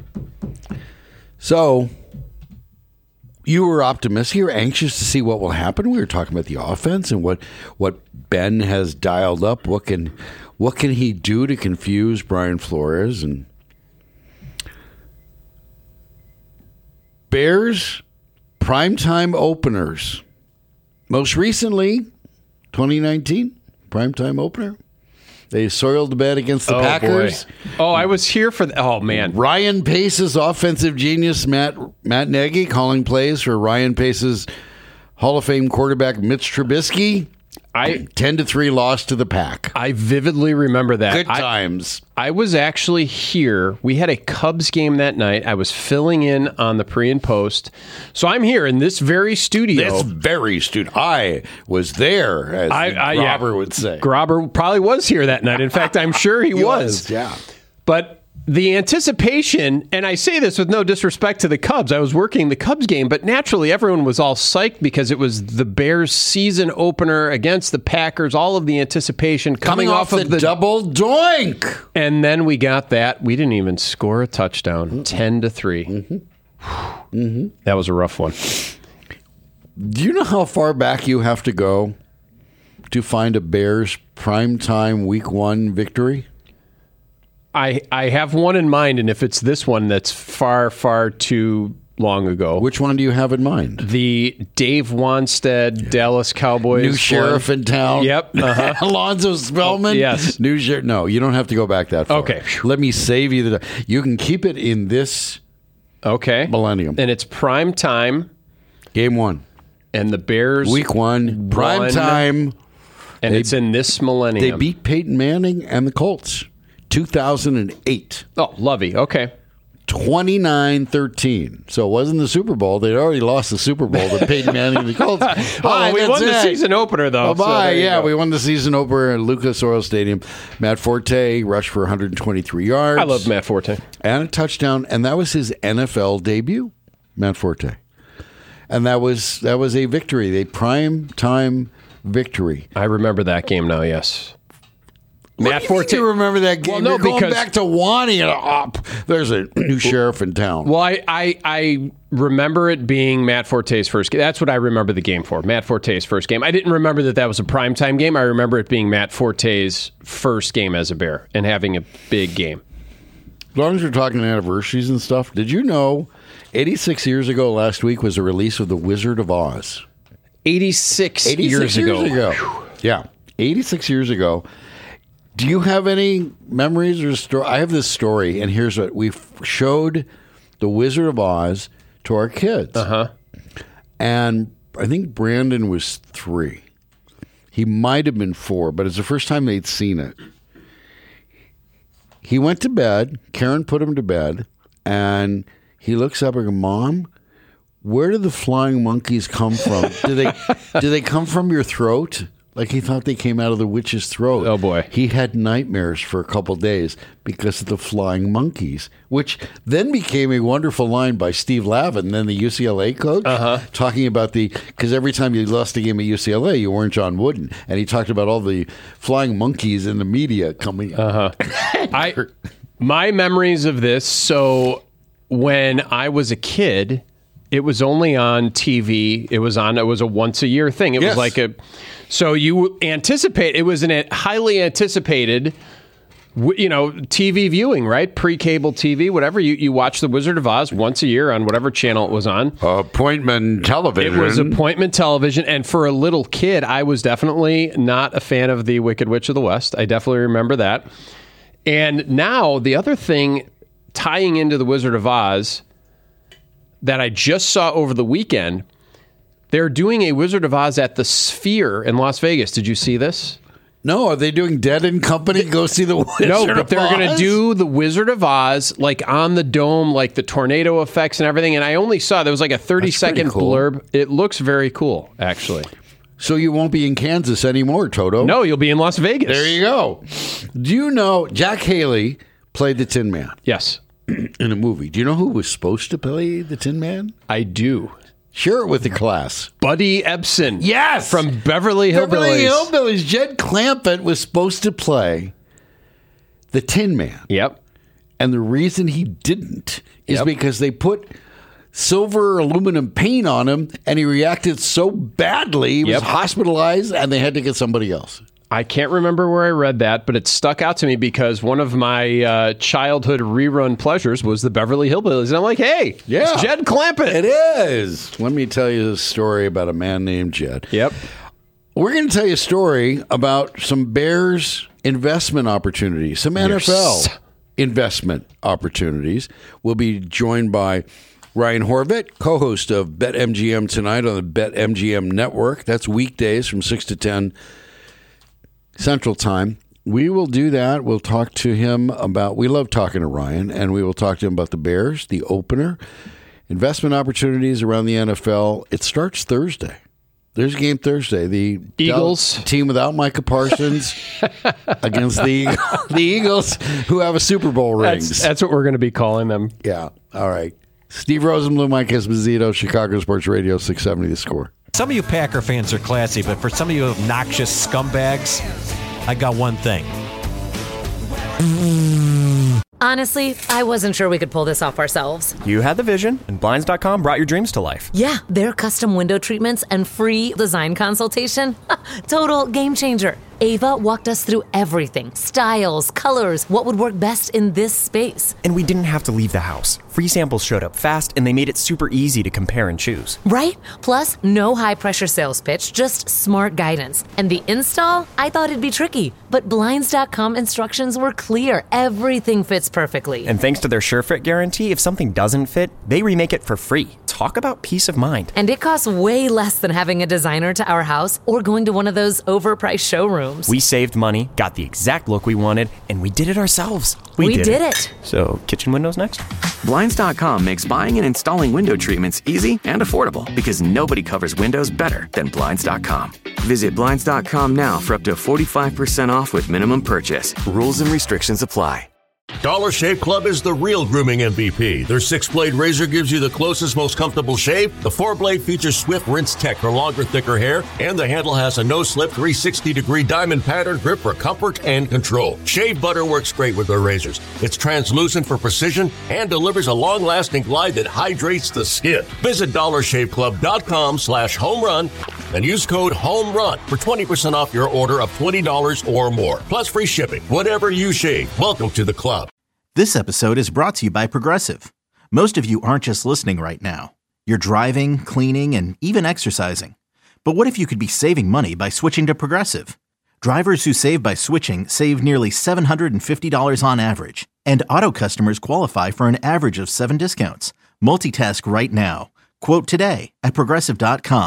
So you were optimistic. You were anxious to see what will happen. We were talking about the offense and what what Ben has dialed up. What can what can he do to confuse Brian Flores? And Bears primetime openers. Most recently, twenty nineteen primetime opener. They soiled the bed against the oh, Packers. Boy. Oh, I was here for the... Oh, man. Ryan Pace's offensive genius, Matt Matt Nagy, calling plays for Ryan Pace's Hall of Fame quarterback, Mitch Trubisky. I ten to three loss to the Pack. I vividly remember that. Good I, times. I was actually here. We had a Cubs game that night. I was filling in on the pre and post. So I'm here in this very studio. This very studio. I was there, as I, I, Grobber yeah. would say. Grobber probably was here that night. In fact, I'm sure he, he was. was. Yeah. But the anticipation, and I say this with no disrespect to the Cubs. I was working the Cubs game, but naturally everyone was all psyched because it was the Bears season opener against the Packers. All of the anticipation coming, coming off, off of the, the double doink. And then we got that. We didn't even score a touchdown. Mm-hmm. ten to three. Mm-hmm. Mm-hmm. That was a rough one. Do you know how far back you have to go to find a Bears primetime week one victory? I, I have one in mind, and if it's this one, that's far, far too long ago. Which one do you have in mind? The Dave Wanstead Dallas Cowboys. New sheriff one. in town. Yep. Uh-huh. Alonzo Spellman. Oh, yes. New sheriff. No, you don't have to go back that far. Okay. Let me save you the. You can keep it in this. Okay. Millennium. And it's prime time. Game one. And the Bears. Week one. Prime won, time. And they, it's in this millennium. They beat Peyton Manning and the Colts. two thousand eight. Oh, Lovey. Okay. twenty-nine thirteen. So it wasn't the Super Bowl. They'd already lost the Super Bowl to Peyton Manning and the Colts. Well, we won it. the season opener, though. Oh, bye. So yeah, we won the season opener at Lucas Oil Stadium. Matt Forte rushed for one hundred twenty-three yards. I love Matt Forte. And a touchdown. And that was his N F L debut, Matt Forte. And that was that was a victory, a prime time victory. I remember that game now, yes. What Matt do you Forte. You remember that game? Well, no, You're going because back to Wani and up. There's a new sheriff in town. Well, I, I I remember it being Matt Forte's first game. That's what I remember the game for. Matt Forte's first game. I didn't remember that that was a primetime game. I remember it being Matt Forte's first game as a Bear and having a big game. As long as you're talking anniversaries and stuff, did you know eighty-six years ago last week was the release of The Wizard of Oz? eighty-six, eighty-six years, years ago. ago. Yeah, eighty-six years ago. Do you have any memories or story? I have this story, and here's what we showed The Wizard of Oz to our kids. Uh-huh. And I think Brandon was three. He might have been four, but it's the first time they'd seen it. He went to bed. Karen put him to bed, and he looks up and goes, "Mom, Where did the flying monkeys come from? do they do they come from your throat? Like he thought they came out of the witch's throat. Oh, boy. He had nightmares for a couple days because of the flying monkeys, which then became a wonderful line by Steve Lavin, then the U C L A coach, uh-huh. talking about the, because every time you lost a game at U C L A, you weren't John Wooden. And he talked about all the flying monkeys in the media coming. Uh-huh. I My memories of this, so when I was a kid, it was only on T V. It was on, it was a once a year thing. It Yes. was like a, so you anticipate, it was an highly anticipated, you know, T V viewing, right? Pre-cable T V, whatever. You, you watch The Wizard of Oz once a year on whatever channel it was on. Appointment television. It was appointment television. And for a little kid, I was definitely not a fan of The Wicked Witch of the West. I definitely remember that. And now the other thing tying into The Wizard of Oz that I just saw over the weekend, they're doing a Wizard of Oz at the Sphere in Las Vegas. Did you see this? No, are they doing Dead and Company? Go see the Wizard No, but of they're going to Oz? do the Wizard of Oz like on the dome, like the tornado effects and everything. And I only saw there was like a thirty That's pretty second cool. blurb. It looks very cool, actually. So you won't be in Kansas anymore, Toto? No, you'll be in Las Vegas. There you go. Do you know Jack Haley played the Tin Man? Yes. In a movie. Do you know who was supposed to play the Tin Man? I do. Share it with the class. Buddy Ebsen. Yes! From Beverly Hillbillies. Beverly Hillbillies. Jed Clampett was supposed to play the Tin Man. Yep. And the reason he didn't is Yep. because they put silver aluminum paint on him and he reacted so badly. He was Yep. hospitalized and they had to get somebody else. I can't remember where I read that, but it stuck out to me because one of my uh, childhood rerun pleasures was the Beverly Hillbillies. And I'm like, hey, Yeah. it's Jed Clampett. It is. Let me tell you a story about a man named Jed. Yep. We're going to tell you a story about some Bears investment opportunities, some N F L Yes. investment opportunities. We'll be joined by Ryan Horvat, co-host of BetMGM Tonight on the BetMGM Network. That's weekdays from six to ten Central Time. We will do that. We'll talk to him about, we love talking to Ryan, and we will talk to him about the Bears, the opener, investment opportunities around the N F L. It starts Thursday. There's a game Thursday. The Eagles. Del- team without Micah Parsons against the, the Eagles, who have a Super Bowl rings. That's, that's what we're going to be calling them. Yeah. All right. Steve Rosenblum, Mike Esposito, Chicago Sports Radio, six seventy The Score. Some of you Packer fans are classy, but for some of you obnoxious scumbags, I got one thing. Honestly, I wasn't sure we could pull this off ourselves. You had the vision, and Blinds dot com brought your dreams to life. Yeah, their custom window treatments and free design consultation. Total game changer. Ava walked us through everything. Styles, colors, what would work best in this space. And we didn't have to leave the house. Free samples showed up fast, and they made it super easy to compare and choose. Right? Plus, no high-pressure sales pitch, just smart guidance. And the install? I thought it'd be tricky, but Blinds dot com instructions were clear. Everything fits perfectly. And thanks to their SureFit guarantee, if something doesn't fit, they remake it for free. Talk about peace of mind. And it costs way less than having a designer to our house or going to one of those overpriced showrooms. We saved money, got the exact look we wanted, and we did it ourselves. We, we did, did it. it. So, kitchen windows next? Blinds dot com makes buying and installing window treatments easy and affordable because nobody covers windows better than Blinds dot com. Visit Blinds dot com now for up to forty-five percent off with minimum purchase. Rules and restrictions apply. Dollar Shave Club is the real grooming M V P. Their six-blade razor gives you the closest, most comfortable shave. The four-blade features Swift Rinse Tech for longer, thicker hair, and the handle has a no-slip three sixty degree diamond pattern grip for comfort and control. Shave butter works great with their razors. It's translucent for precision and delivers a long-lasting glide that hydrates the skin. Visit dollar shave club dot com slash home run and use code HOMERUN for twenty percent off your order of twenty dollars or more, plus free shipping. Whatever you shave, welcome to the club. This episode is brought to you by Progressive. Most of you aren't just listening right now. You're driving, cleaning, and even exercising. But what if you could be saving money by switching to Progressive? Drivers who save by switching save nearly seven hundred fifty dollars on average. And auto customers qualify for an average of seven discounts. Multitask right now. Quote today at Progressive dot com.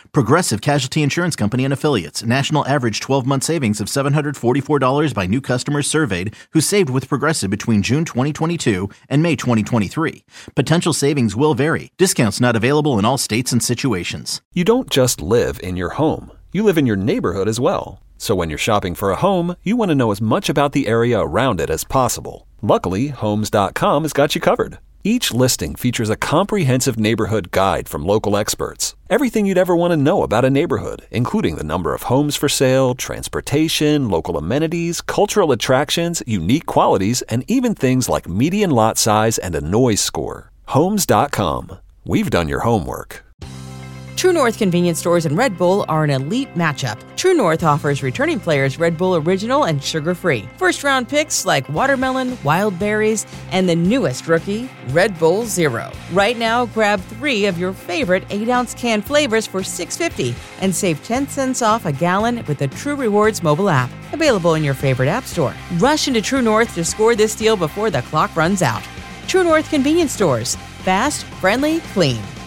Progressive Casualty Insurance Company and Affiliates. National average twelve-month savings of seven hundred forty-four dollars by new customers surveyed who saved with Progressive between June twenty twenty-two and May twenty twenty-three. Potential savings will vary. Discounts not available in all states and situations. You don't just live in your home. You live in your neighborhood as well. So when you're shopping for a home, you want to know as much about the area around it as possible. Luckily, Homes dot com has got you covered. Each listing features a comprehensive neighborhood guide from local experts. Everything you'd ever want to know about a neighborhood, including the number of homes for sale, transportation, local amenities, cultural attractions, unique qualities, and even things like median lot size and a noise score. Homes dot com. We've done your homework. True North convenience stores and Red Bull are an elite matchup. True North offers returning players Red Bull Original and sugar-free. First-round picks like watermelon, wild berries, and the newest rookie, Red Bull Zero. Right now, grab three of your favorite eight-ounce can flavors for six dollars and fifty cents and save ten cents off a gallon with the True Rewards mobile app. Available in your favorite app store. Rush into True North to score this deal before the clock runs out. True North convenience stores. Fast, friendly, clean.